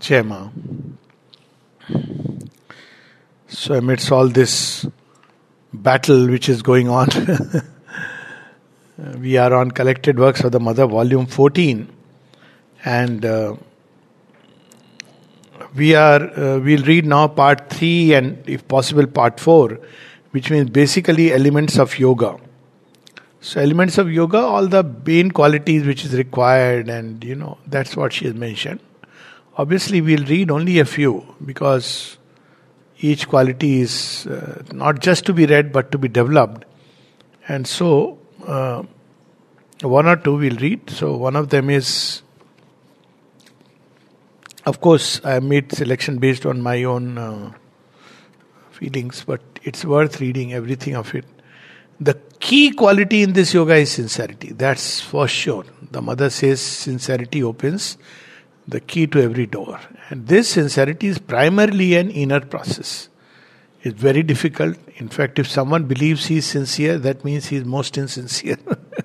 Jai Ma. So amidst all this battle which is going on, we are on Collected Works of the Mother, Volume 14, and we'll read now Part 3 and, if possible, Part 4, which means basically elements of yoga. So elements of yoga, all the main qualities which is required, and that's what she has mentioned. Obviously, we'll read only a few because each quality is not just to be read but to be developed. And so, one or two we'll read. So one of them is, of course, I made selection based on my own feelings, but it's worth reading everything of it. The key quality in this yoga is sincerity. That's for sure. The mother says sincerity opens the key to every door. And this sincerity is primarily an inner process. It's very difficult. In fact, if someone believes he is sincere, that means he is most insincere.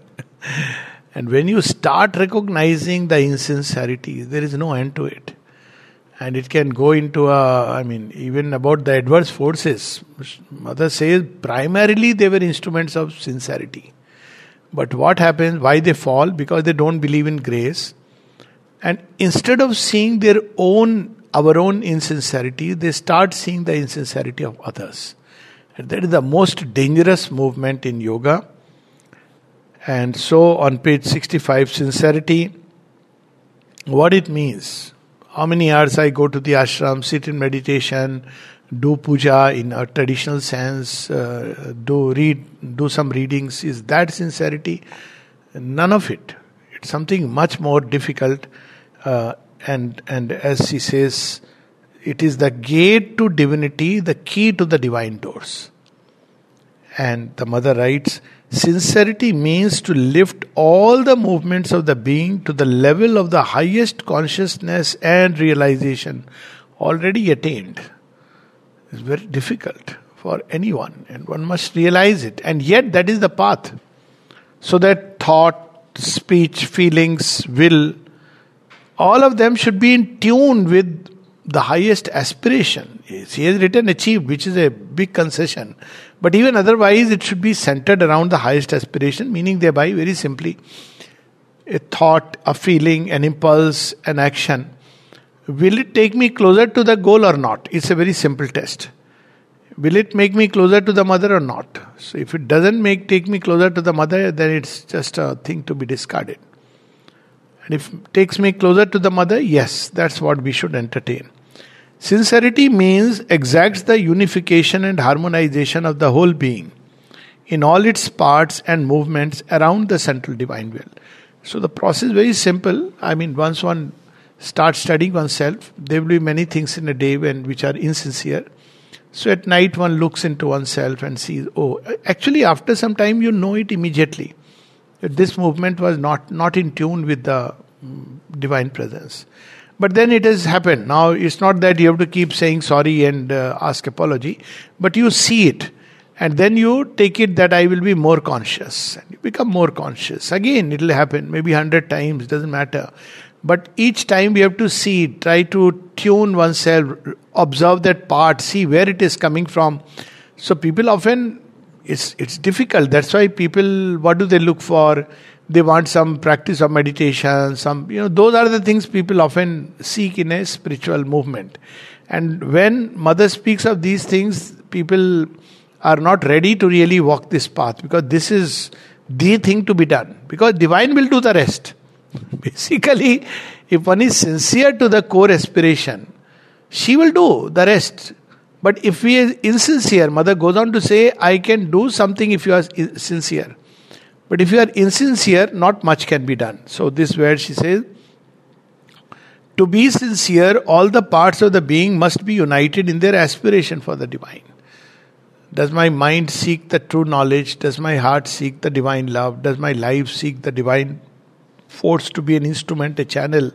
And when you start recognizing the insincerity, there is no end to it. And it can go into even about the adverse forces. Mother says primarily they were instruments of sincerity. But what happens, why they fall? Because they don't believe in grace. And instead of seeing our own insincerity, they start seeing the insincerity of others. And that is the most dangerous movement in yoga. And so on page 65, sincerity, what it means. How many hours I go to the ashram, sit in meditation, do puja in a traditional sense, do some readings. Is that sincerity? None of it. It's something much more difficult. And as she says, it is the gate to divinity, the key to the divine doors. And the mother writes, sincerity means to lift all the movements of the being to the level of the highest consciousness and realization already attained. It's very difficult for anyone, and one must realize it. And yet that is the path. So that thought, speech, feelings, will, all of them should be in tune with the highest aspiration. She has written achieved, which is a big concession. But even otherwise, it should be centered around the highest aspiration, meaning thereby, very simply, a thought, a feeling, an impulse, an action. Will it take me closer to the goal or not? It's a very simple test. Will it make me closer to the mother or not? So if it doesn't take me closer to the mother, then it's just a thing to be discarded. And if it takes me closer to the mother, yes, that's what we should entertain. Sincerity means exacts the unification and harmonization of the whole being in all its parts and movements around the central divine will. So the process is very simple. Once one starts studying oneself, there will be many things in a day which are insincere. So at night one looks into oneself and sees, actually after some time you know it immediately. This movement was not in tune with the divine presence. But then it has happened. Now it's not that you have to keep saying sorry and ask apology, but you see it. And then you take it that I will be more conscious. And you become more conscious. Again, it will happen. Maybe 100 times, doesn't matter. But each time we have to see, try to tune oneself, observe that part, see where it is coming from. So people often, it's difficult. That's why people, what do they look for? They want some practice of meditation, those are the things people often seek in a spiritual movement. And when Mother speaks of these things, people are not ready to really walk this path because this is the thing to be done. Because divine will do the rest. Basically, if one is sincere to the core aspiration, she will do the rest. But if we are insincere, Mother goes on to say, I can do something if you are sincere. But if you are insincere, not much can be done. So this where she says, to be sincere, all the parts of the being must be united in their aspiration for the divine. Does my mind seek the true knowledge? Does my heart seek the divine love? Does my life seek the divine force to be an instrument, a channel?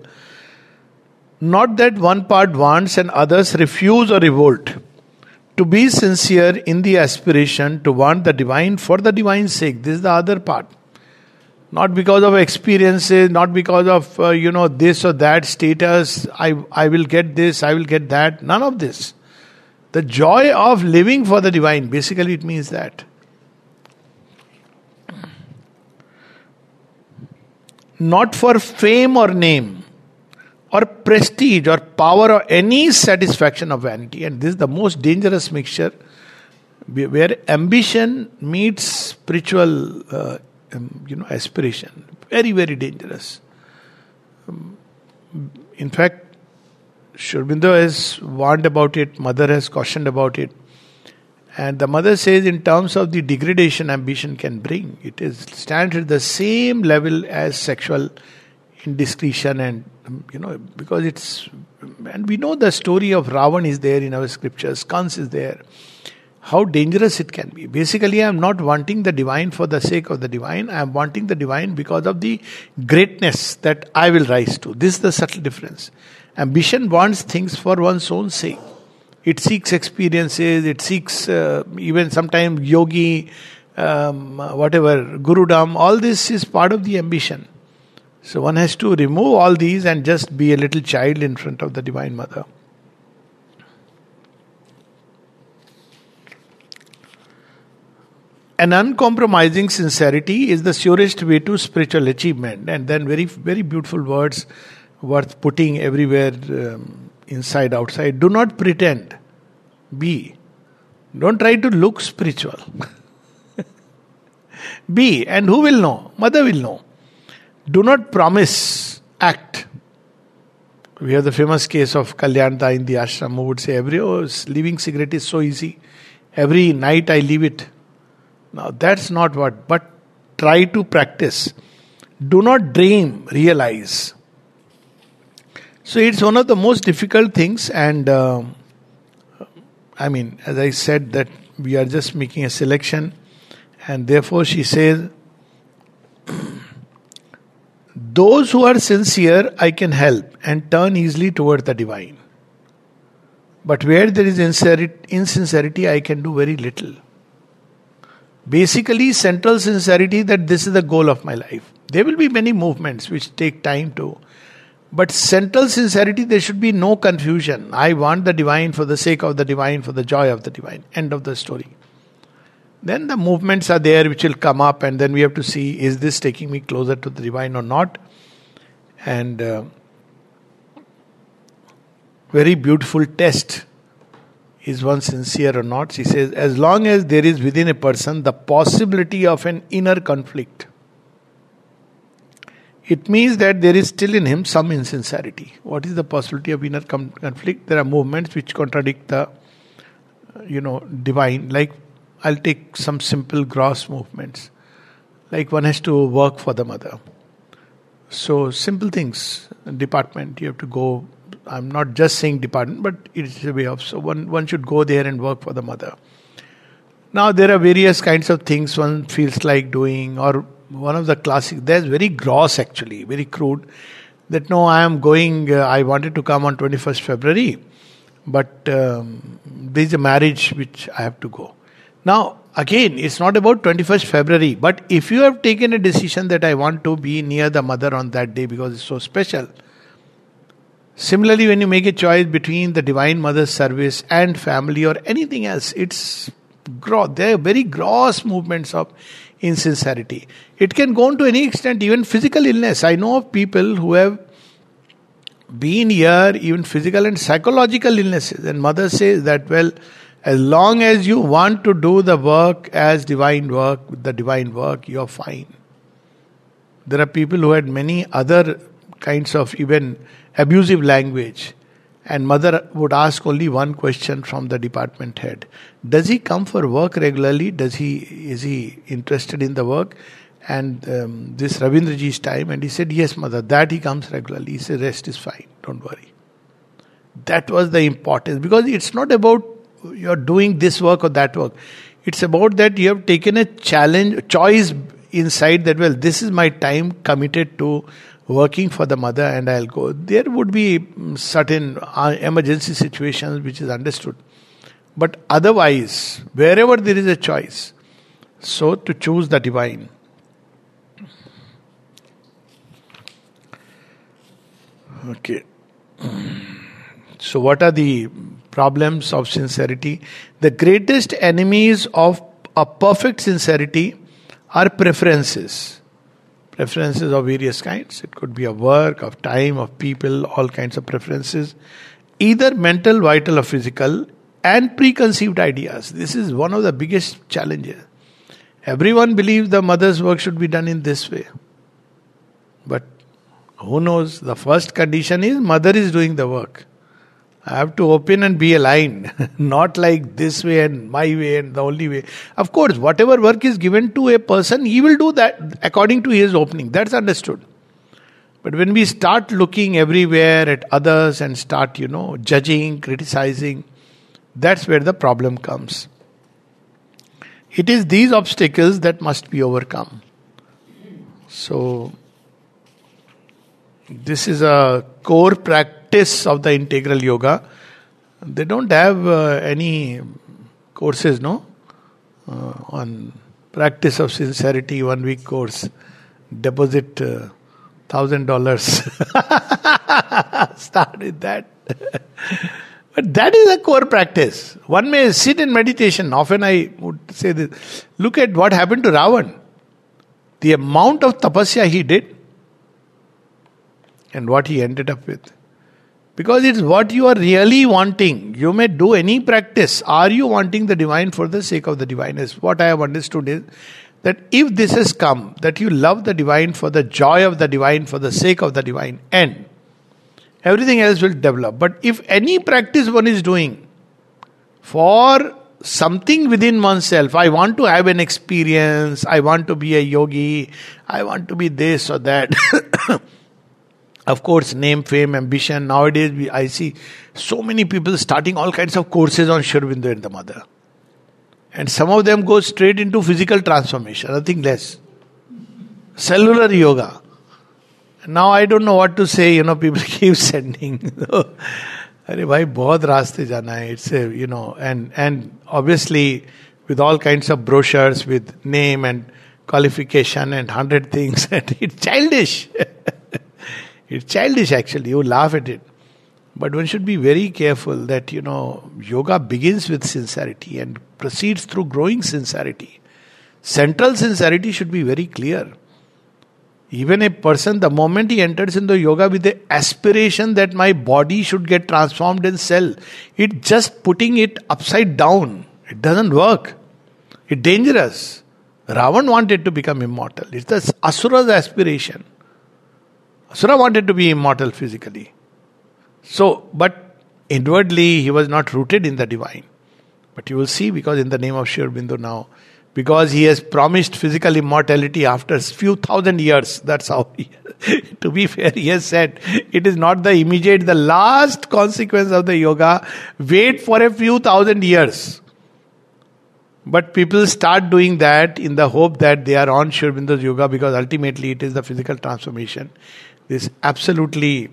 Not that one part wants and others refuse or revolt. To be sincere in the aspiration to want the divine for the divine's sake. This is the other part. Not because of experiences, not because of, this or that status. I will get this, I will get that. None of this. The joy of living for the divine. Basically, it means that. Not for fame or name, or prestige, or power, or any satisfaction of vanity. And this is the most dangerous mixture, where ambition meets spiritual aspiration. Very, very dangerous. In fact, Sri Aurobindo has warned about it, Mother has cautioned about it. And the Mother says, in terms of the degradation ambition can bring, stands at the same level as sexual indiscretion, and because and we know the story of Ravan is there in our scriptures, Kans is there. How dangerous it can be. Basically, I am not wanting the divine for the sake of the divine. I am wanting the divine because of the greatness that I will rise to. This is the subtle difference. Ambition wants things for one's own sake. It seeks experiences. It seeks even sometimes yogi, gurudam. All this is part of the ambition. So one has to remove all these and just be a little child in front of the Divine Mother. An uncompromising sincerity is the surest way to spiritual achievement. And then very, very beautiful words worth putting everywhere, inside, outside. Do not pretend. Be. Don't try to look spiritual. Be. And who will know? Mother will know. Do not promise. Act. We have the famous case of Kalyanta in the ashram who would say, leaving cigarette is so easy. Every night I leave it. Now that's not what, but try to practice. Do not dream, realize. So it's one of the most difficult things, and as I said, that we are just making a selection, and therefore she says, those who are sincere I can help and turn easily toward the divine. But where there is insincerity, I can do very little. Basically, central sincerity that this is the goal of my life. There will be many movements which take time to. But central sincerity, there should be no confusion. I want the divine for the sake of the divine, for the joy of the divine. End of the story. Then the movements are there which will come up, and then we have to see, is this taking me closer to the divine or not? And very beautiful test. Is one sincere or not? She says, as long as there is within a person the possibility of an inner conflict, it means that there is still in him some insincerity. What is the possibility of inner conflict? There are movements which contradict the, divine. Like, I'll take some simple gross movements. Like one has to work for the mother. So, simple things. Department, you have to go. I'm not just saying department, but it's a way of, so one should go there and work for the mother. Now there are various kinds of things one feels like doing, or one of the classic, there's very gross actually, very crude, that no, I am going, I wanted to come on 21st February, but there's a marriage which I have to go. Now again, it's not about 21st February, but if you have taken a decision that I want to be near the mother on that day because it's so special. Similarly, when you make a choice between the Divine Mother's service and family or anything else, it's there are very gross movements of insincerity. It can go on to any extent, even physical illness. I know of people who have been here, even physical and psychological illnesses. And Mother says that, well, as long as you want to do the work as divine work, with the divine work, you're fine. There are people who had many other kinds of even abusive language, and Mother would ask only one question from the department head. Does he come for work regularly? Is he interested in the work? And this Ravindraji's time, and he said, yes, Mother, that he comes regularly. He said, rest is fine, don't worry. That was the importance, because it's not about you're doing this work or that work. It's about that you have taken a choice inside that, well, this is my time committed to working for the mother, and I'll go. There would be certain emergency situations which is understood. But otherwise, wherever there is a choice, so to choose the divine. Okay. So, what are the problems of sincerity? The greatest enemies of a perfect sincerity are preferences. Preferences of various kinds. It could be of work, of time, of people, all kinds of preferences. Either mental, vital, or physical, and preconceived ideas. This is one of the biggest challenges. Everyone believes the mother's work should be done in this way. But who knows? The first condition is mother is doing the work. I have to open and be aligned, not like this way and my way and the only way. Of course, whatever work is given to a person, he will do that according to his opening. That's understood. But when we start looking everywhere at others and start, judging, criticizing, that's where the problem comes. It is these obstacles that must be overcome. So, this is a core practice of the integral yoga. They don't have any courses, on practice of sincerity, 1 week course. Deposit $1,000. Start with that. But that is a core practice. One may sit in meditation. Often I would say this. Look at what happened to Ravan. The amount of tapasya he did and what he ended up with. Because it's what you are really wanting. You may do any practice. Are you wanting the divine for the sake of the divine? Is what I have understood is that if this has come, that you love the divine for the joy of the divine, for the sake of the divine, and everything else will develop. But if any practice one is doing for something within oneself, I want to have an experience, I want to be a yogi, I want to be this or that. Of course, name, fame, ambition. Nowadays, I see so many people starting all kinds of courses on Sri Aurobindo and the Mother. And some of them go straight into physical transformation, nothing less. Cellular yoga. Now I don't know what to say, people keep sending. Arey bhai, bahut raaste jana hai. It's and obviously with all kinds of brochures with name and qualification and 100 things. And it's childish. It's childish actually, you laugh at it. But one should be very careful that, yoga begins with sincerity and proceeds through growing sincerity. Central sincerity should be very clear. Even a person, the moment he enters into yoga with the aspiration that my body should get transformed in cell, it's just putting it upside down. It doesn't work. It's dangerous. Ravan wanted to become immortal. It's the Asura's aspiration. Asura wanted to be immortal physically. So, but inwardly he was not rooted in the divine. But you will see, because in the name of Sri Aurobindo now, because he has promised physical immortality after few thousand years, that's how to be fair, he has said, it is not the immediate, the last consequence of the yoga, wait for a few thousand years. But people start doing that in the hope that they are on Sri Aurobindo's yoga, because ultimately it is the physical transformation. This absolutely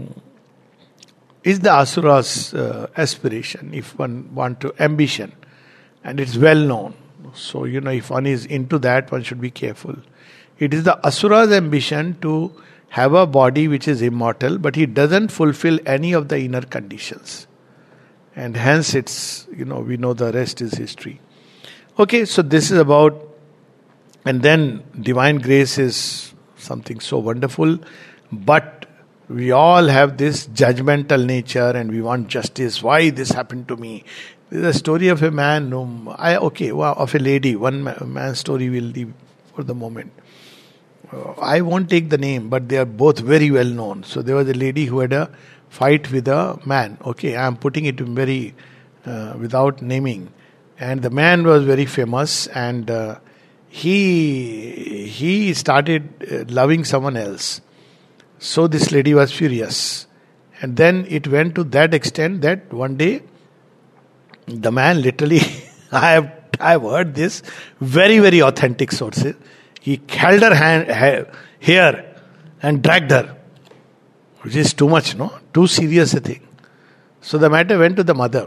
is the Asura's aspiration, if one want to, ambition. And it's well known. So, if one is into that, one should be careful. It is the Asura's ambition to have a body which is immortal, but he doesn't fulfill any of the inner conditions. And hence it's, we know the rest is history. Okay, so this is about, and then divine grace is something so wonderful, but we all have this judgmental nature and we want justice. Why this happened to me? There's a story of a man of a lady. One man's story we'll leave for the moment. I won't take the name, but they are both very well known. So there was a lady who had a fight with a man. Okay, I am putting it very without naming. And the man was very famous, and he started loving someone else. So this lady was furious. And then it went to that extent that one day the man literally, I have heard this, very, very authentic sources. He held her hair and dragged her, which is too much, too serious a thing. So the matter went to the mother.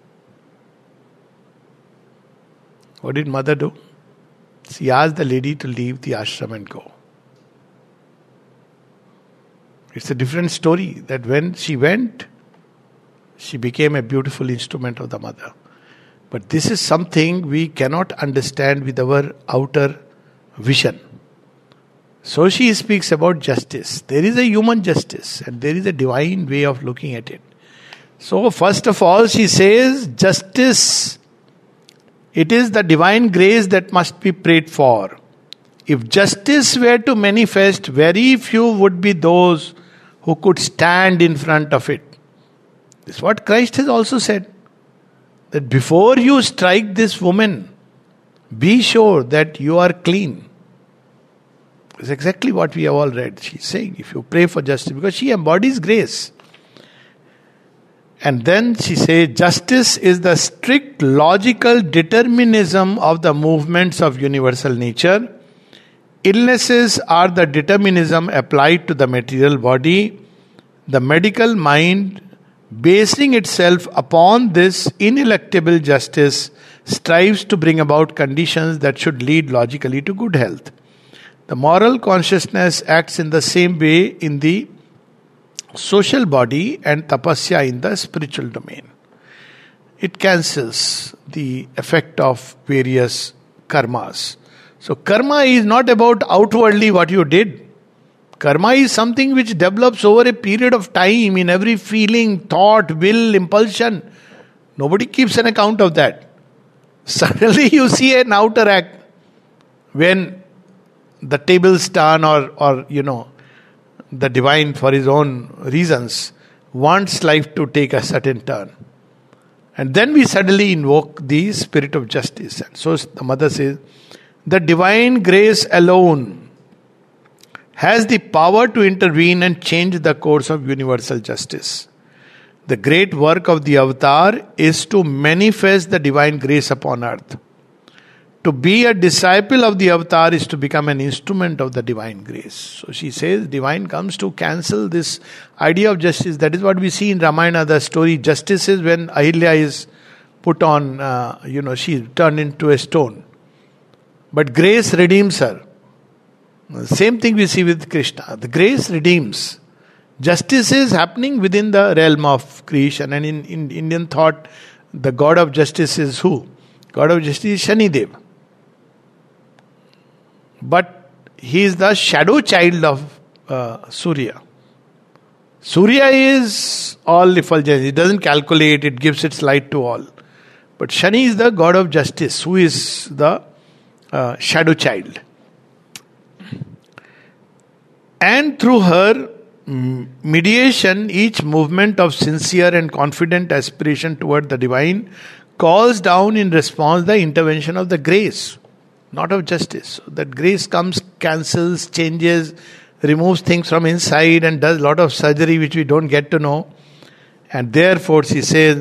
What did mother do? She asked the lady to leave the ashram and go. It's a different story that when she went, she became a beautiful instrument of the mother. But this is something we cannot understand with our outer vision. So she speaks about justice. There is a human justice and there is a divine way of looking at it. So first of all, she says, justice, it is the divine grace that must be prayed for. If justice were to manifest, very few would be those who could stand in front of it. This is what Christ has also said. That before you strike this woman, be sure that you are clean. It's exactly what we have all read. She's saying, if you pray for justice, because she embodies grace. And then she says, justice is the strict logical determinism of the movements of universal nature. Illnesses are the determinism applied to the material body. The medical mind, basing itself upon this ineluctable justice, strives to bring about conditions that should lead logically to good health. The moral consciousness acts in the same way in the social body and tapasya in the spiritual domain. It cancels the effect of various karmas. So karma is not about outwardly what you did. Karma is something which develops over a period of time in every feeling, thought, will, impulsion. Nobody keeps an account of that. Suddenly you see an outer act when the tables turn or the divine for his own reasons wants life to take a certain turn. And then we suddenly invoke the spirit of justice. And so the mother says, the divine grace alone has the power to intervene and change the course of universal justice. The great work of the avatar is to manifest the divine grace upon earth. To be a disciple of the avatar is to become an instrument of the divine grace. So she says, divine comes to cancel this idea of justice. That is what we see in Ramayana, the story. Justice is when Ahilya is put on, she is turned into a stone. But grace redeems her. Same thing we see with Krishna. The grace redeems. Justice is happening within the realm of creation. And in Indian thought, the god of justice is who? God of justice is Shanidev. But he is the shadow child of Surya. Surya is all effulgence. It doesn't calculate, it gives its light to all. But Shani is the god of justice, who is the shadow child. And through her mediation, each movement of sincere and confident aspiration toward the divine calls down in response the intervention of the grace, not of justice. So that grace comes, cancels, changes, removes things from inside and does a lot of surgery which we don't get to know. And therefore she says,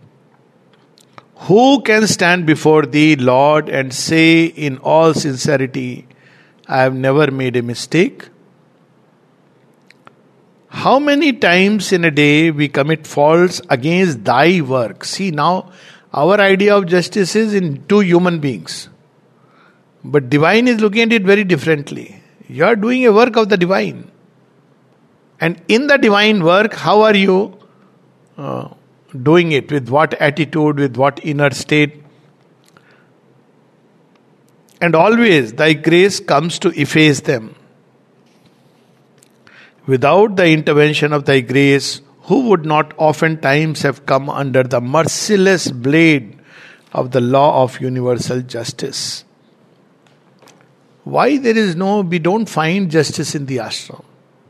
who can stand before thee, Lord, and say in all sincerity, I have never made a mistake? How many times in a day we commit faults against thy work? See, now our idea of justice is in two human beings. But divine is looking at it very differently. You are doing a work of the divine. And in the divine work, how are you doing it? With what attitude, with what inner state? And always thy grace comes to efface them. Without the intervention of thy grace, who would not oftentimes have come under the merciless blade of the law of universal justice? Why we don't find justice in the ashram?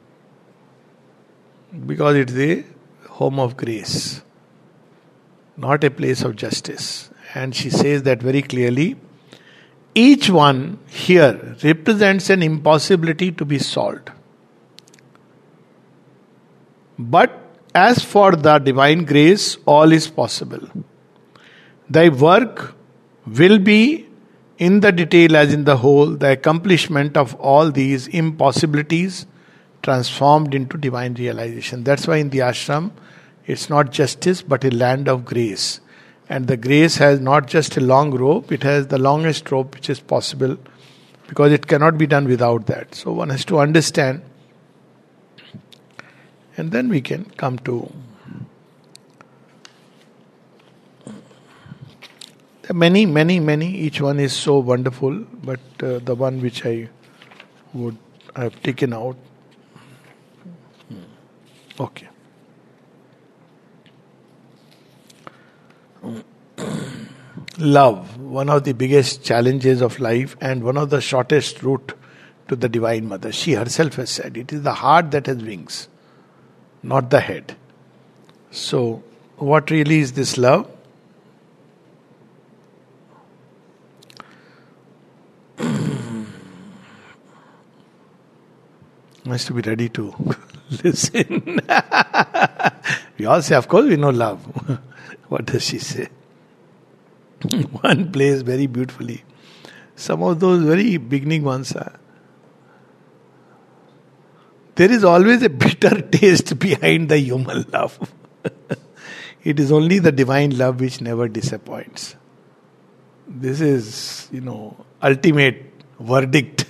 Because it's a home of grace, not a place of justice. And she says that very clearly. Each one here represents an impossibility to be solved. But as for the divine grace, all is possible. Thy work will be in the detail as in the whole, the accomplishment of all these impossibilities transformed into divine realization. That's why in the ashram, it's not justice but a land of grace. And the grace has not just a long rope, it has the longest rope which is possible, because it cannot be done without that. So one has to understand And then we can come to many. Each one is so wonderful, but the one which I have taken out. Okay. Love, one of the biggest challenges of life and one of the shortest route to the Divine Mother. She herself has said, it is the heart that has wings, not the head. So, what really is this love? Nice to be ready to listen. We all say, of course we know love. What does she say? One plays very beautifully. Some of those very beginning ones are. There is always a bitter taste behind the human love. It is only the divine love which never disappoints. This is, ultimate verdict.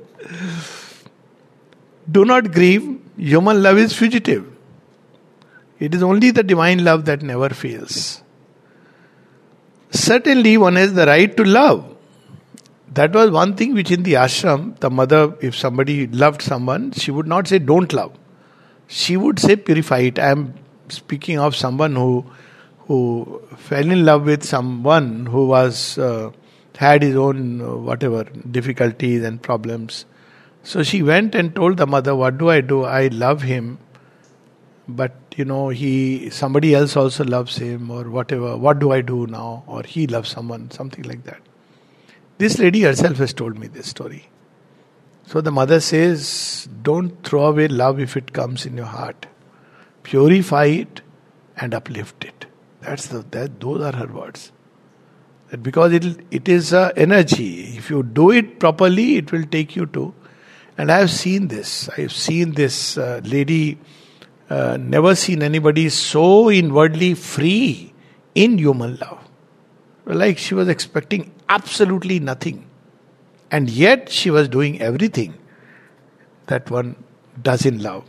Do not grieve. Human love is fugitive. It is only the divine love that never fails. Certainly one has the right to love. That was one thing which in the ashram, the mother, if somebody loved someone, she would not say don't love. She would say purify it. I am speaking of someone who fell in love with someone who was had his own whatever difficulties and problems. So she went and told the mother, what do? I love him, but somebody else also loves him or whatever. What do I do now? Or he loves someone, something like that. This lady herself has told me this story. So the mother says, don't throw away love if it comes in your heart. Purify it and uplift it. Those are her words. That because it is an energy. If you do it properly, it will take you to. And I have seen this. I have seen this lady. Never seen anybody so inwardly free in human love. Like she was expecting absolutely nothing. And yet she was doing everything that one does in love.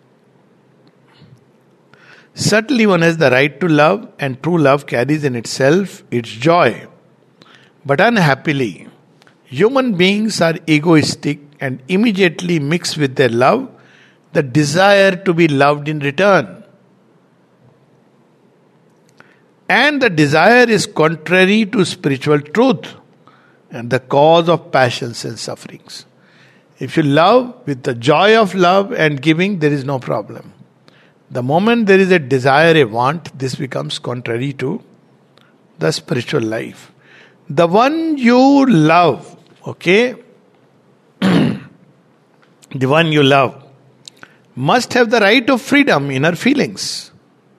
Certainly one has the right to love, and true love carries in itself its joy. But unhappily, human beings are egoistic and immediately mix with their love the desire to be loved in return. And the desire is contrary to spiritual truth and the cause of passions and sufferings. If you love with the joy of love and giving, there is no problem. The moment there is a desire, a want, this becomes contrary to the spiritual life. The one you love, the one you love, must have the right of freedom in her feelings.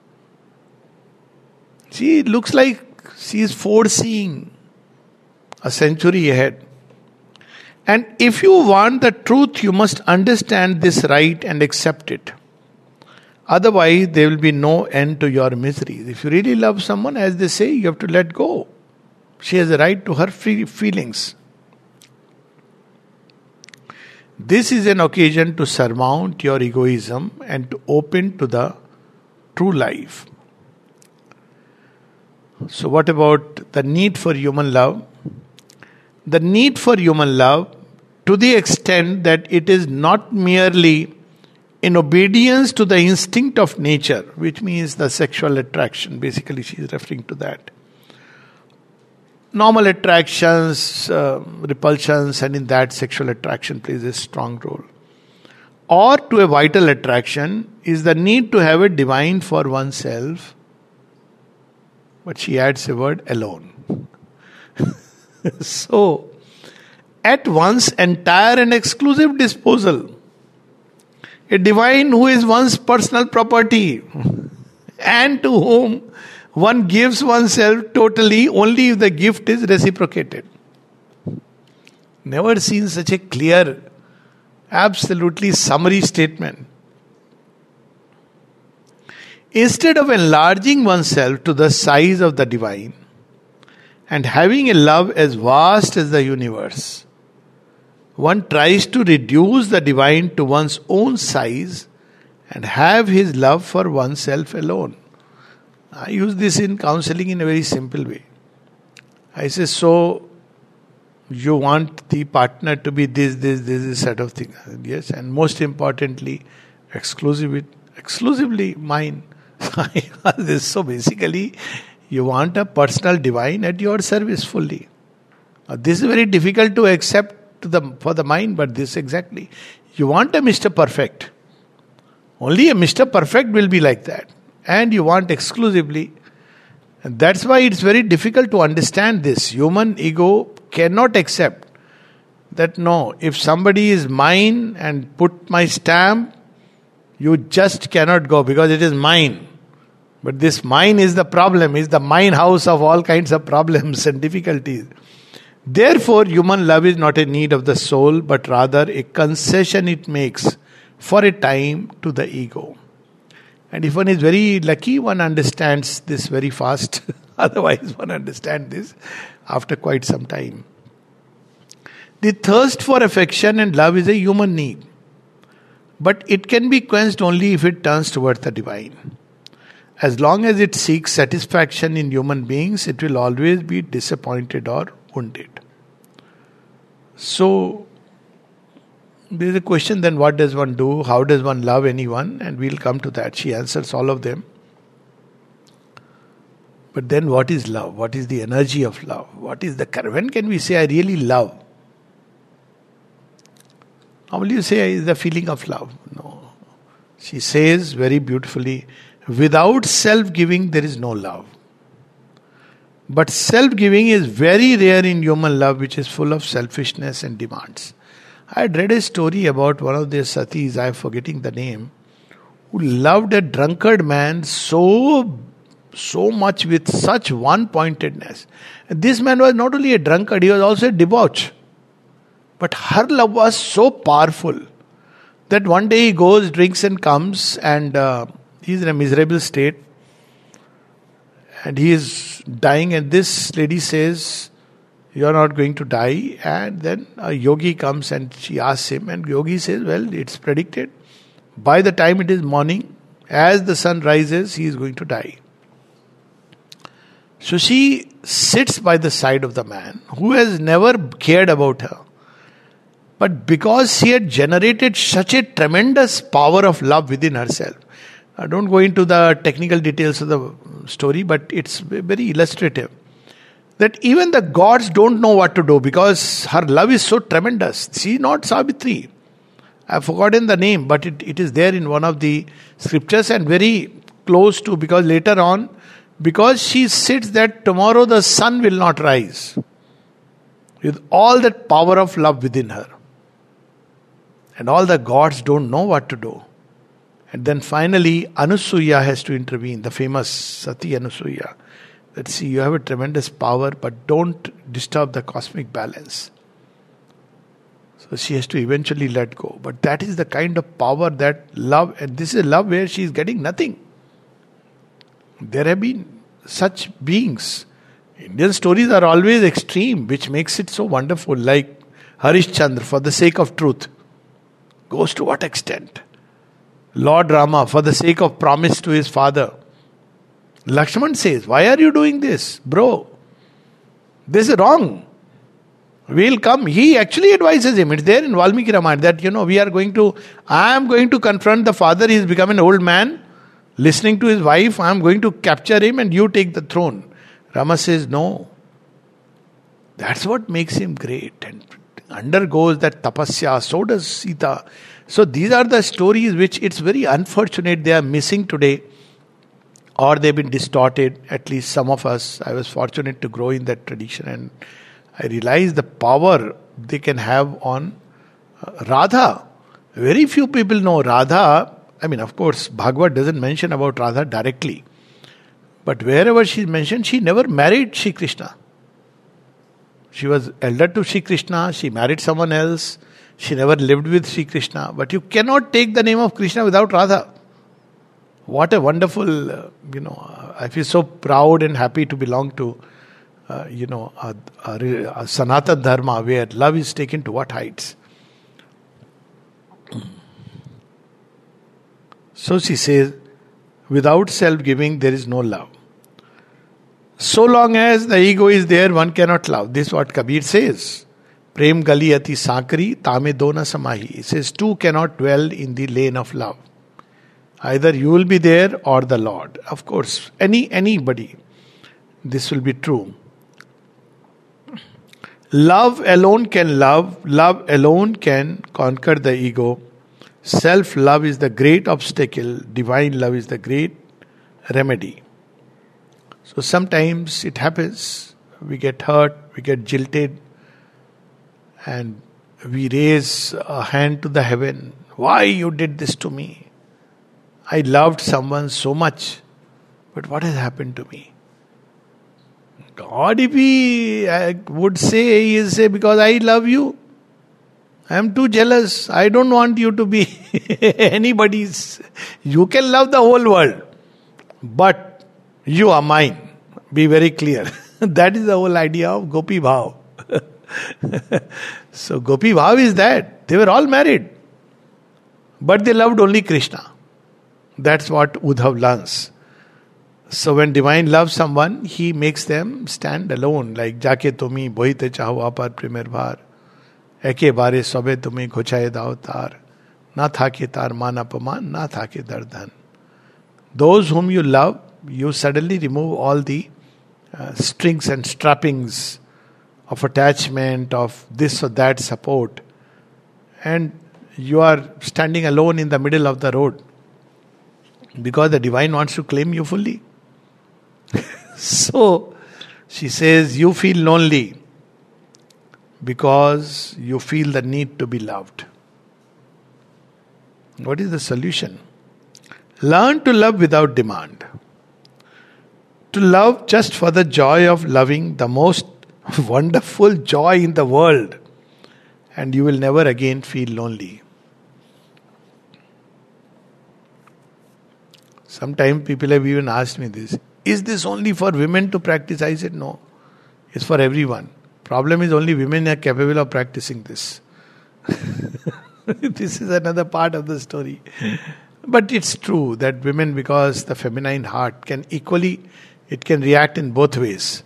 She looks like she is foreseeing a century ahead. And if you want the truth, you must understand this right and accept it. Otherwise, there will be no end to your miseries. If you really love someone, as they say, you have to let go. She has a right to her free feelings. This is an occasion to surmount your egoism and to open to the true life. So what about the need for human love? The need for human love, to the extent that it is not merely in obedience to the instinct of nature, which means the sexual attraction, basically she is referring to that. Normal attractions, repulsions, and in that sexual attraction plays a strong role. Or to a vital attraction is the need to have a divine for oneself, but she adds a word, alone. So, at one's entire and exclusive disposal, a divine who is one's personal property and to whom one gives oneself totally only if the gift is reciprocated. Never seen such a clear, absolutely summary statement. Instead of enlarging oneself to the size of the divine and having a love as vast as the universe, one tries to reduce the divine to one's own size and have his love for oneself alone. I use this in counseling in a very simple way. I say, so you want the partner to be this sort of thing. Yes, and most importantly, exclusively mine. So basically, you want a personal divine at your service fully. This is very difficult to accept for the mind, but this exactly. You want a Mr. Perfect. Only a Mr. Perfect will be like that. And you want exclusively. And that's why it's very difficult to understand this. Human ego cannot accept that no, if somebody is mine and put my stamp, you just cannot go because it is mine. But this mine is the problem, is the mine house of all kinds of problems and difficulties. Therefore, human love is not a need of the soul, but rather a concession it makes for a time to the ego. And if one is very lucky, one understands this very fast. Otherwise, one understands this after quite some time. The thirst for affection and love is a human need. But it can be quenched only if it turns towards the divine. As long as it seeks satisfaction in human beings, it will always be disappointed or wounded. So, there is a question then, what does one do? How does one love anyone? And we'll come to that. She answers all of them. But then what is love? What is the energy of love? What is when can we say I really love? How will you say is the feeling of love? No. She says very beautifully, without self-giving there is no love. But self-giving is very rare in human love, which is full of selfishness and demands. I had read a story about one of their satis, I am forgetting the name, who loved a drunkard man so much with such one-pointedness. And this man was not only a drunkard, he was also a debauch. But her love was so powerful that one day he goes, drinks and comes, and he is in a miserable state. And he is dying, and this lady says, you are not going to die. And then a yogi comes and she asks him, and yogi says, well, it's predicted. By the time it is morning, as the sun rises, he is going to die. So she sits by the side of the man who has never cared about her. But because she had generated such a tremendous power of love within herself, I don't go into the technical details of the story, but it's very illustrative. That even the gods don't know what to do because her love is so tremendous. She is not Savitri. I've forgotten the name, but it is there in one of the scriptures and very close to, because later on, because she sits that tomorrow the sun will not rise. With all that power of love within her. And all the gods don't know what to do. And then finally, Anusuya has to intervene, the famous Sati Anusuya. That see, you have a tremendous power, but don't disturb the cosmic balance. So she has to eventually let go. But that is the kind of power that love, and this is love where she is getting nothing. There have been such beings. Indian stories are always extreme, which makes it so wonderful. Like Harishchandra, for the sake of truth, goes to what extent? Lord Rama, for the sake of promise to his father. Lakshman says, why are you doing this? Bro, this is wrong. We'll come. He actually advises him. It's there in Valmiki Ramayana that, I am going to confront the father. He's become an old man, listening to his wife. I am going to capture him and you take the throne. Rama says, no. That's what makes him great and undergoes that tapasya. So does Sita. So these are the stories which it's very unfortunate they are missing today, or they've been distorted. At least some of us, I was fortunate to grow in that tradition, and I realized the power they can have on Radha. Very few people know Radha. I mean, of course, Bhagavad doesn't mention about Radha directly. But wherever she is mentioned, she never married Shri Krishna. She was elder to Shri Krishna. She married someone else. She never lived with Shri Krishna. But you cannot take the name of Krishna without Radha. What a wonderful, I feel so proud and happy to belong to, a Sanatana Dharma where love is taken to what heights. So she says, without self-giving, there is no love. So long as the ego is there, one cannot love. This is what Kabir says. Prem gali ati sankari, tame dona samahi. He says, two cannot dwell in the lane of love. Either you will be there or the Lord. Of course, anybody. This will be true. Love alone can love. Love alone can conquer the ego. Self-love is the great obstacle. Divine love is the great remedy. So sometimes it happens. We get hurt, we get jilted, and we raise a hand to the heaven. Why you did this to me? I loved someone so much, but what has happened to me? God, if He would say, He will say, because I love you. I am too jealous. I don't want you to be anybody's. You can love the whole world, but you are mine. Be very clear. That is the whole idea of Gopi Bhav. So Gopi Bhav is that. They were all married, but they loved only Krishna. That's what Uddhav learns. So when divine loves someone, he makes them stand alone. Like Jake tumi bohite chaho apar primer bhar. Eke bare sobe tumi ghochaye dao tar. Na thake tar man apaman, na thake dardhan. Those whom you love, you suddenly remove all the strings and strappings of attachment, of this or that support. And you are standing alone in the middle of the road. Because the divine wants to claim you fully. So, she says, you feel lonely because you feel the need to be loved. What is the solution? Learn to love without demand. To love just for the joy of loving, the most wonderful joy in the world. And you will never again feel lonely. Sometimes people have even asked me this. Is this only for women to practice? I said no. It's for everyone. Problem is only women are capable of practicing this. This is another part of the story. But it's true that women, because the feminine heart can equally, it can react in both ways.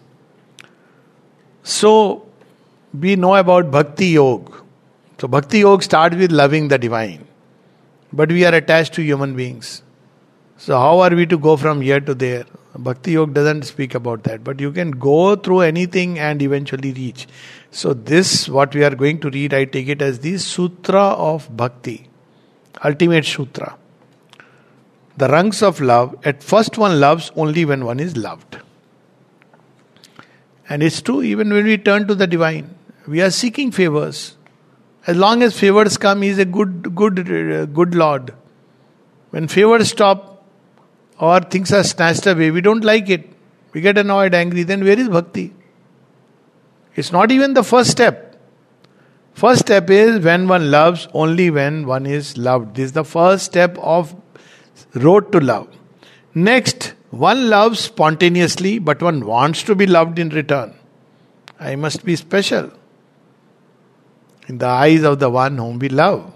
So, we know about Bhakti Yoga. So, Bhakti Yoga starts with loving the divine. But we are attached to human beings. So, how are we to go from here to there? Bhakti Yoga doesn't speak about that. But you can go through anything and eventually reach. So, this, what we are going to read, I take it as the Sutra of Bhakti. Ultimate Sutra. The rungs of love. At first one loves only when one is loved. And it's true, even when we turn to the divine, we are seeking favors. As long as favors come, He is a good Lord. When favors stop or things are snatched away, we don't like it. We get annoyed, angry. Then where is bhakti? It's not even the first step. First step is when one loves only when one is loved. This is the first step of road to love. Next, one loves spontaneously, but one wants to be loved in return. I must be special in the eyes of the one whom we love.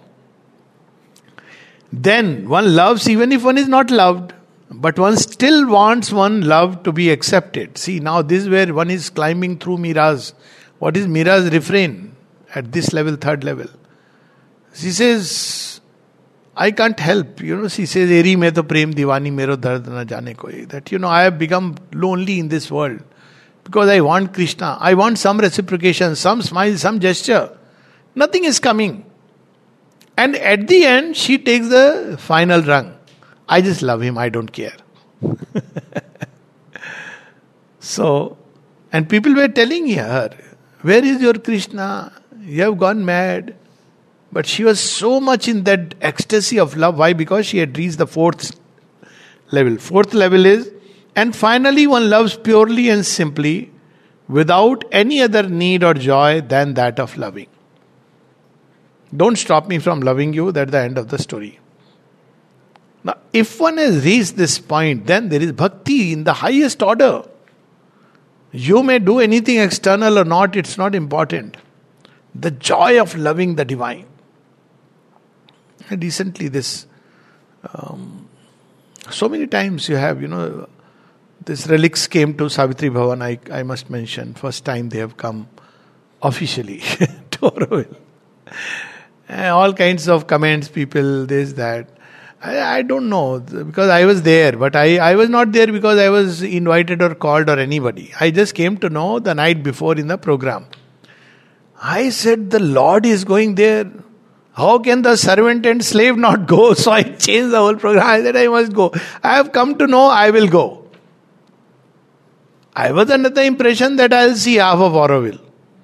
Then one loves even if one is not loved, but one still wants one love to be accepted. See, now this is where one is climbing through Mira's. What is Mira's refrain at this level, third level? She says, I can't help. She says, Eri mein to prem diwani mero dard na jane koi. That, I have become lonely in this world. Because I want Krishna. I want some reciprocation, some smile, some gesture. Nothing is coming. And at the end, she takes the final rung. I just love him, I don't care. So, and people were telling her, where is your Krishna? You have gone mad. But she was so much in that ecstasy of love. Why? Because she had reached the fourth level. Fourth level is, and finally one loves purely and simply without any other need or joy than that of loving. Don't stop me from loving you, that's the end of the story. Now, if one has reached this point, then there is bhakti in the highest order. You may do anything external or not, it's not important. The joy of loving the divine. And recently this So many times you have, these relics came to Savitri Bhavan, I must mention. First time they have come officially to Auroville. And all kinds of comments, people, this, that. I don't know, because I was there, but I was not there because I was invited or called or anybody. I just came to know the night before in the program. I said, the Lord is going there. How can the servant and slave not go? So I changed the whole program. I said, I must go. I have come to know, I will go. I was under the impression that I will see half of Auroville.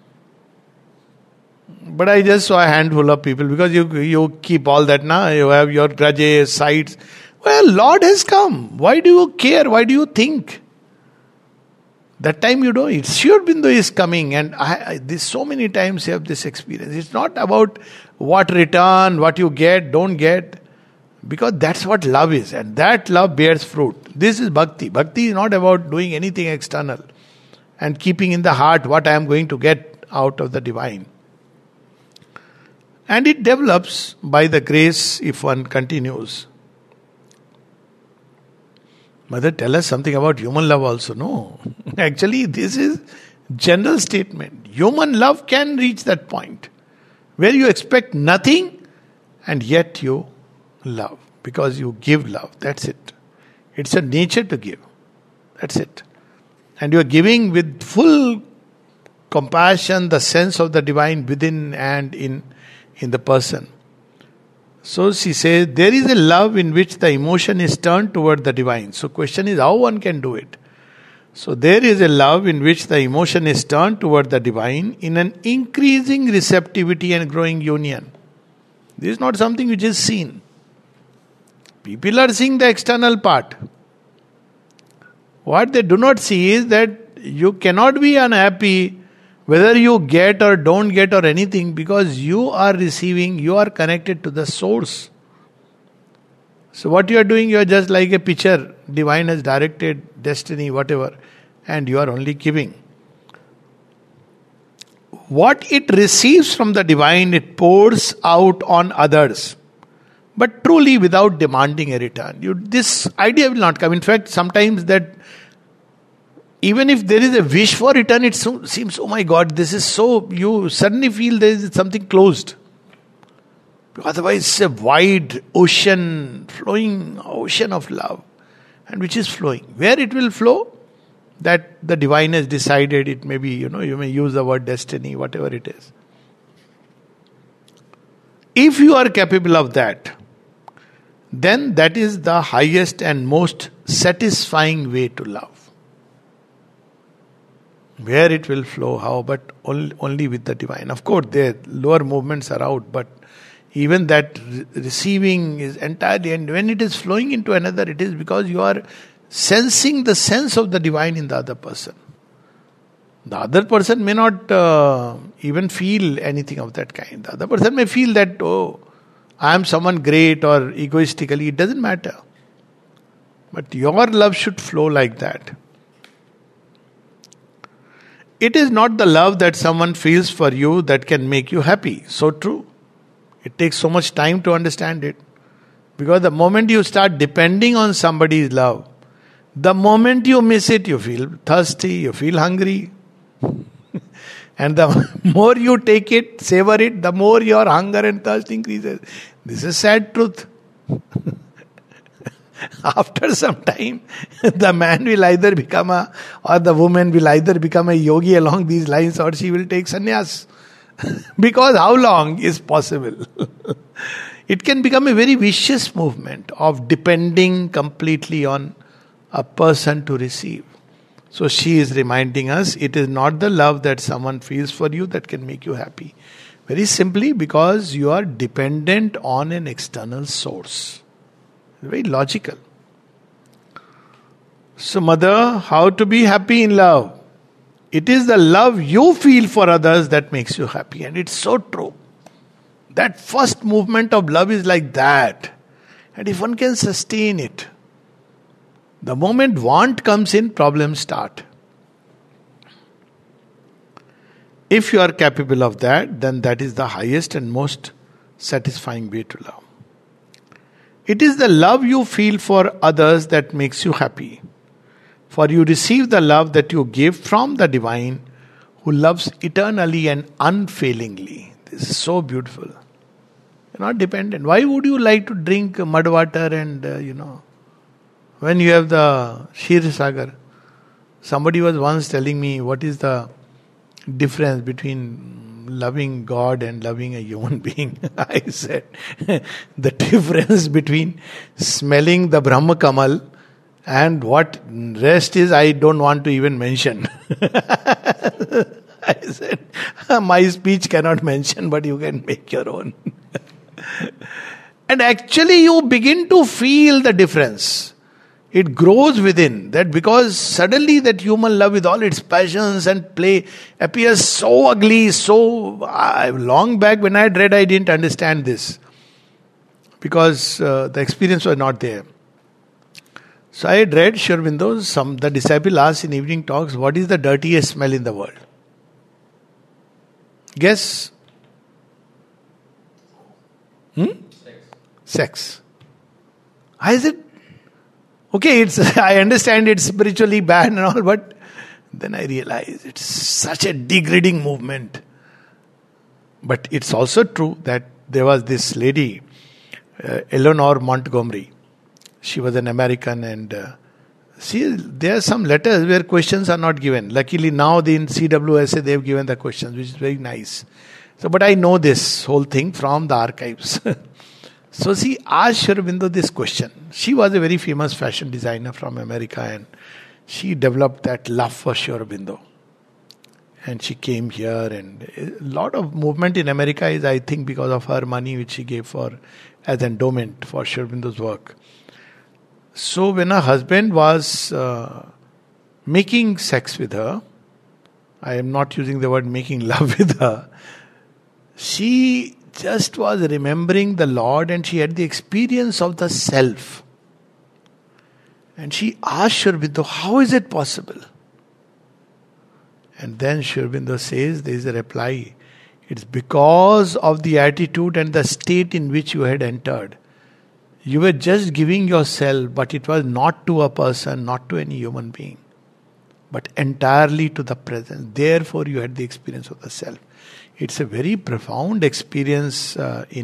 But I just saw a handful of people, because you keep all that now. You have your grudges, sides. Well, Lord has come. Why do you care? Why do you think? That time you know, it's Sri Aurobindo is coming. And this so many times you have this experience. It's not about what return, what you get, don't get. Because that's what love is. And that love bears fruit. This is bhakti. Bhakti is not about doing anything external and keeping in the heart what I am going to get out of the divine. And it develops by the grace if one continues. Mother, tell us something about human love also. No. Actually, this is general statement. Human love can reach that point where you expect nothing and yet you love. Because you give love. That's it. It's a nature to give. That's it. And you are giving with full compassion, the sense of the divine within and in the person. So she says, there is a love in which the emotion is turned toward the divine. So question is, how one can do it? So there is a love in which the emotion is turned toward the divine in an increasing receptivity and growing union. This is not something which is seen. People are seeing the external part. What they do not see is that you cannot be unhappy whether you get or don't get or anything, because you are receiving, you are connected to the source. So what you are doing, you are just like a pitcher. Divine has directed destiny, whatever, and you are only giving. What it receives from the divine, it pours out on others, but truly without demanding a return. This idea will not come. In fact, sometimes that even if there is a wish for return, it seems, oh my God, this is so, you suddenly feel there is something closed. Otherwise, it's a wide ocean, flowing ocean of love, and which is flowing. Where it will flow, that the divine has decided. It may be, you may use the word destiny, whatever it is. If you are capable of that, then that is the highest and most satisfying way to love. Where it will flow, how, but only with the divine. Of course, their lower movements are out, but even that receiving is entirely, and when it is flowing into another, it is because you are sensing the sense of the divine in the other person. The other person may not even feel anything of that kind. The other person may feel that, oh, I am someone great, or egoistically, it doesn't matter. But your love should flow like that. It is not the love that someone feels for you that can make you happy. So true. It takes so much time to understand it. Because the moment you start depending on somebody's love, the moment you miss it, you feel thirsty, you feel hungry. And the more you take it, savor it, the more your hunger and thirst increases. This is sad truth. After some time, the man will either become or the woman will either become a yogi along these lines, or she will take sannyas. Because how long is possible? It can become a very vicious movement of depending completely on a person to receive. So she is reminding us, it is not the love that someone feels for you that can make you happy. Very simply because you are dependent on an external source. Very logical. So, mother, how to be happy in love? It is the love you feel for others that makes you happy. And it's so true. That first movement of love is like that. And if one can sustain it, the moment want comes in, problems start. If you are capable of that, then that is the highest and most satisfying way to love. It is the love you feel for others that makes you happy. For you receive the love that you give from the divine who loves eternally and unfailingly. This is so beautiful. You're not dependent. Why would you like to drink mud water and, when you have the Shir Sagar? Somebody was once telling me what is the difference between loving God and loving a human being. I said, the difference between smelling the Brahma Kamal and what rest is, I don't want to even mention. I said, my speech cannot mention, but you can make your own. And actually you begin to feel the difference. It grows within that, because suddenly that human love with all its passions and play appears so ugly, so long back when I had read, I didn't understand this because the experience was not there. So I had read Sri Aurobindo, the disciple asked in evening talks, what is the dirtiest smell in the world? Guess? Sex. I said, okay, I understand it's spiritually bad and all, but then I realized it's such a degrading movement. But it's also true that there was this lady, Eleanor Montgomery. She was an American, and there are some letters where questions are not given. Luckily now in CWSA they have given the questions, which is very nice. So, but I know this whole thing from the archives. So she asked Sri Aurobindo this question. She was a very famous fashion designer from America, and she developed that love for Sri Aurobindo. And she came here, and a lot of movement in America is, I think, because of her money which she gave for as endowment for Sri Aurobindo's work. So when her husband was making sex with her, I am not using the word making love with her, she just was remembering the Lord, and she had the experience of the self. And she asked Sri Aurobindo, how is it possible? And then Sri Aurobindo says, there is a reply. It's because of the attitude and the state in which you had entered. You were just giving yourself, but it was not to a person, not to any human being, but entirely to the presence. Therefore you had the experience of the self. It's a very profound experience if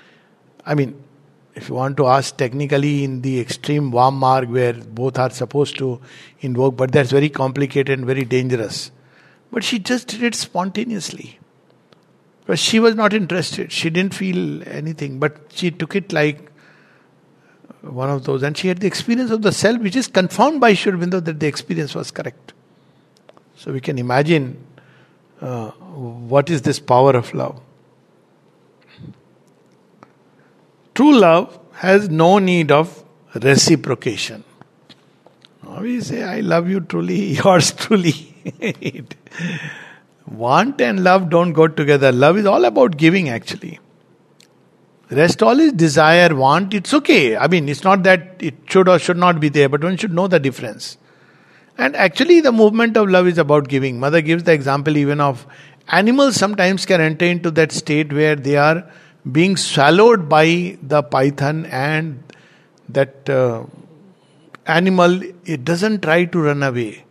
you want to ask technically, in the extreme warm marg where both are supposed to invoke, but that's very complicated and very dangerous. But she just did it spontaneously. But she was not interested. She didn't feel anything, but she took it like one of those, and she had the experience of the self, which is confirmed by Sri Aurobindo that the experience was correct. So we can imagine what is this power of love. True love has no need of reciprocation. We say, I love you truly, yours truly. Want and love don't go together. Love is all about giving, actually. Rest all is desire, want, it's okay. It's not that it should or should not be there, but one should know the difference. And actually the movement of love is about giving. Mother gives the example even of animals sometimes can enter into that state where they are being swallowed by the python, and that animal, it doesn't try to run away.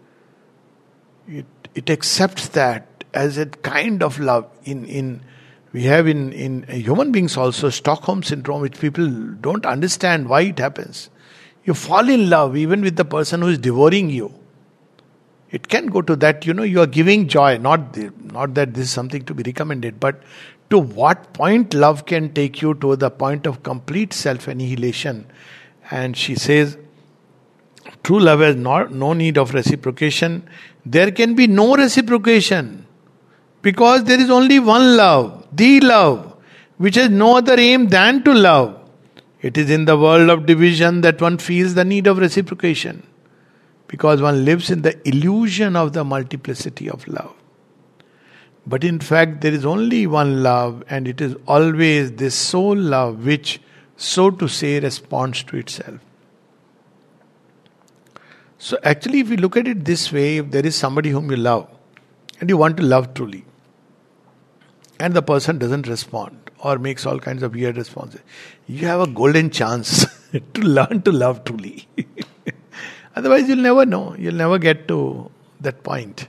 It accepts that as a kind of love. We have in human beings also Stockholm syndrome, which people don't understand why it happens. You fall in love even with the person who is devouring you. It can go to that, you are giving joy, not that this is something to be recommended, but to what point love can take you to the point of complete self-annihilation. And she says, true love has no need of reciprocation. There can be no reciprocation, because there is only one love, the love, which has no other aim than to love. It is in the world of division that one feels the need of reciprocation, because one lives in the illusion of the multiplicity of love. But in fact, there is only one love, and it is always this sole love which, so to say, responds to itself. So actually, if we look at it this way, if there is somebody whom you love, and you want to love truly, and the person doesn't respond or makes all kinds of weird responses, you have a golden chance to learn to love truly. Otherwise, you'll never know. You'll never get to that point.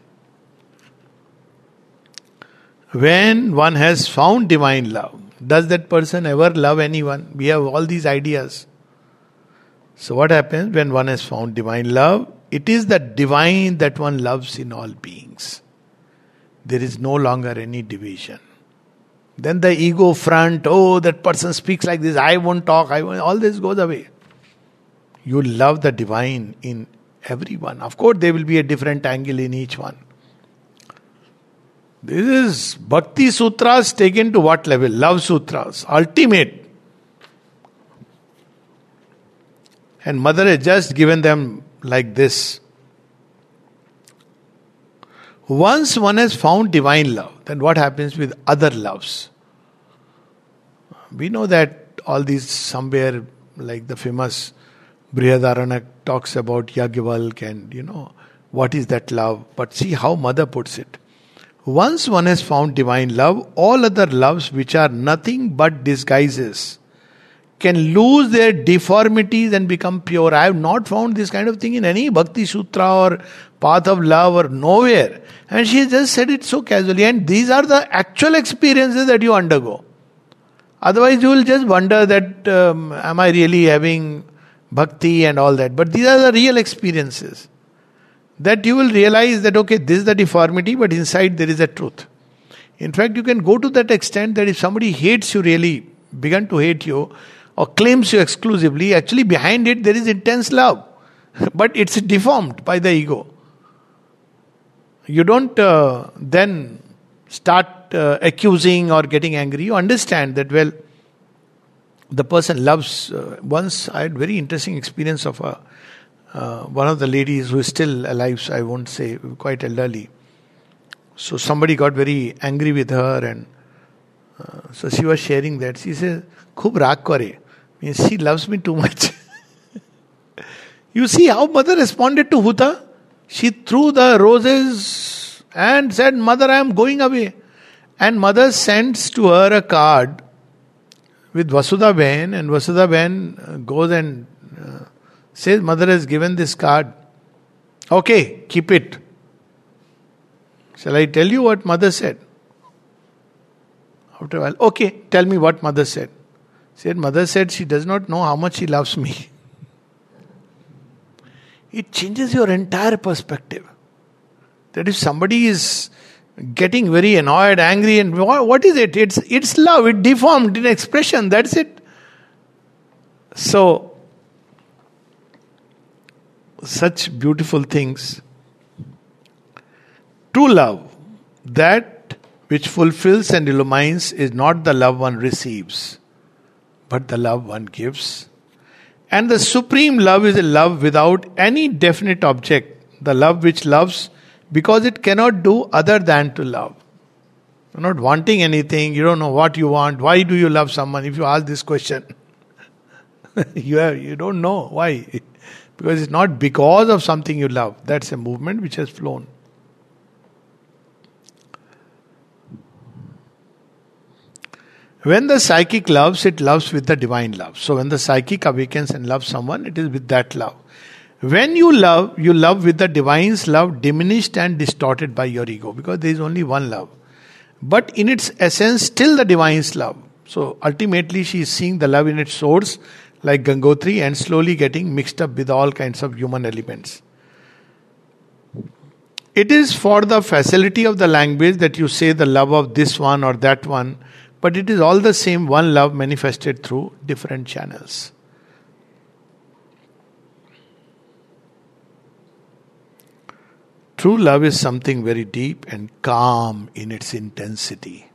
When one has found divine love, does that person ever love anyone? We have all these ideas. So what happens when one has found divine love? It is the divine that one loves in all beings. There is no longer any division. Then the ego front, oh, that person speaks like this, I won't talk, all this goes away. You love the divine in everyone. Of course, there will be a different angle in each one. This is Bhakti Sutras taken to what level? Love Sutras, ultimate. And Mother has just given them like this. Once one has found divine love, then what happens with other loves? We know that all these somewhere, like the famous Brihadaranyaka talks about Yagyavalk and what is that love? But see how Mother puts it. Once one has found divine love, all other loves which are nothing but disguises can lose their deformities and become pure. I have not found this kind of thing in any Bhakti Sutra or Path of Love or nowhere. And she just said it so casually. And these are the actual experiences that you undergo. Otherwise you will just wonder that am I really having bhakti and all that. But these are the real experiences. That you will realize that okay, this is the deformity, but inside there is a truth. In fact, you can go to that extent that if somebody hates you really, begun to hate you, or claims you exclusively, actually behind it there is intense love. But it's deformed by the ego. You don't then start accusing or getting angry. You understand that, well, the person loves. Once I had very interesting experience of one of the ladies who is still alive, so I won't say, quite elderly. So somebody got very angry with her and so she was sharing that. She said, "Khub raag kare." Means she loves me too much. You see how Mother responded to Huta? She threw the roses and said, "Mother, I am going away." And Mother sends to her a card with Vasudha Ben, and Vasudha Ben goes and says, "Mother has given this card. Okay, keep it." Shall I tell you what Mother said? After a while, okay, tell me what Mother said. Mother said she does not know how much she loves me. It changes your entire perspective. That if somebody is getting very annoyed, angry, and what is it? It's love. It deformed in expression. That's it. So, such beautiful things. True love, that which fulfills and illumines, is not the love one receives, but the love one gives. And the supreme love is a love without any definite object. The love which loves because it cannot do other than to love. You're not wanting anything. You don't know what you want. Why do you love someone? If you ask this question, you don't know why. Because it's not because of something you love. That's a movement which has flown. When the psychic loves, it loves with the divine love. So when the psychic awakens and loves someone, it is with that love. When you love with the divine's love, diminished and distorted by your ego, because there is only one love. But in its essence, still the divine's love. So ultimately she is seeing the love in its source, like Gangotri, and slowly getting mixed up with all kinds of human elements. It is for the facility of the language that you say the love of this one or that one, but it is all the same one love manifested through different channels. True love is something very deep and calm in its intensity.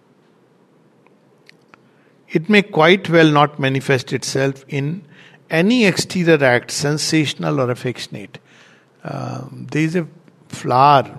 It may quite well not manifest itself in any exterior act, sensational or affectionate. There is a flower.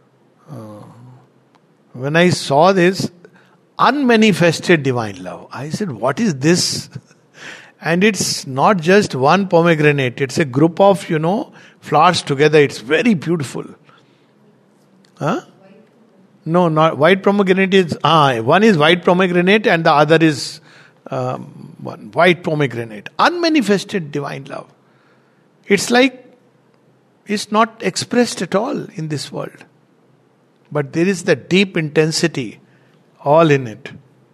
When I saw this, unmanifested divine love, I said, what is this? And it's not just one pomegranate, it's a group of, flowers together. It's very beautiful. Huh? No, not white pomegranate is, one is white pomegranate and the other is one white pomegranate. Unmanifested divine love. It's like it's not expressed at all in this world. But there is the deep intensity all in it.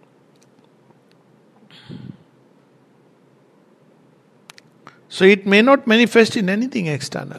So it may not manifest in anything external.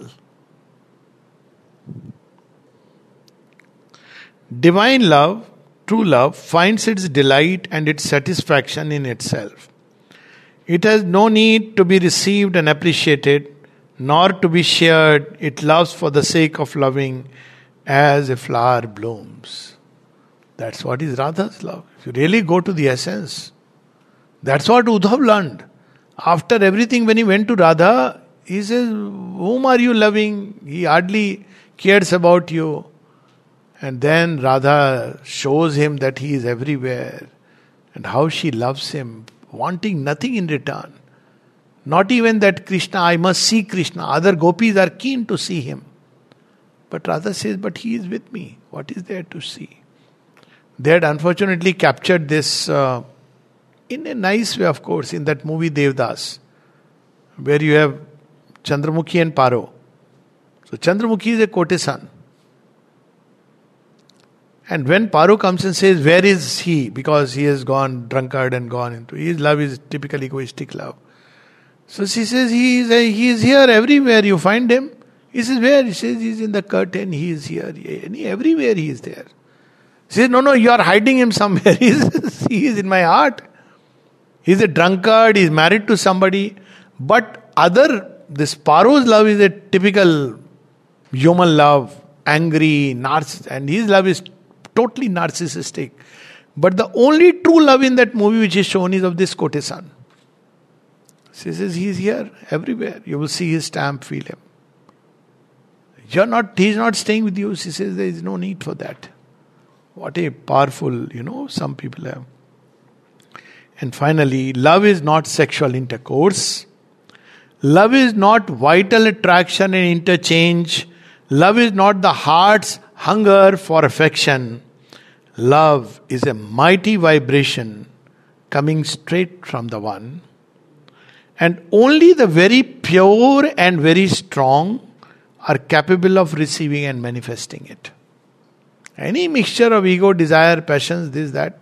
Divine love, true love, finds its delight and its satisfaction in itself. It has no need to be received and appreciated, nor to be shared. It loves for the sake of loving, as a flower blooms. That's what is Radha's love. If you really go to the essence, that's what Uddhav learned. After everything, when he went to Radha, he says, whom are you loving? He hardly cares about you. And then Radha shows him that he is everywhere and how she loves him, wanting nothing in return. Not even that Krishna, I must see Krishna. Other gopis are keen to see him. But Radha says, but he is with me. What is there to see? They had unfortunately captured this in a nice way, of course, in that movie Devdas, where you have Chandramukhi and Paro. So Chandramukhi is a courtesan. And when Paro comes and says, where is he? Because he has gone drunkard and gone into... His love is typical egoistic love. So she says, he is here everywhere. You find him. He says, where? He says, he is in the curtain. He is here. Everywhere he is there. She says, no, you are hiding him somewhere. He is in my heart. He is a drunkard. He is married to somebody. But this Paro's love is a typical human love. Angry, and his love is totally narcissistic. But the only true love in that movie which is shown is of this courtesan. She says, he is here everywhere. You will see his stamp, feel him. He is not staying with you. She says, there is no need for that. What a powerful, some people have. And finally, love is not sexual intercourse. Love is not vital attraction and interchange. Love is not the heart's hunger for affection. Love is a mighty vibration coming straight from the One. And only the very pure and very strong are capable of receiving and manifesting it. Any mixture of ego, desire, passions, this, that.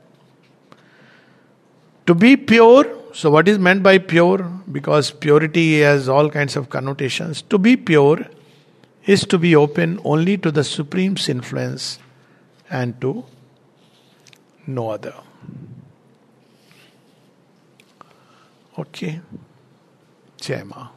To be pure, so what is meant by pure? Because purity has all kinds of connotations. To be pure is to be open only to the Supreme's influence and to no other. Okay. Jai Ma.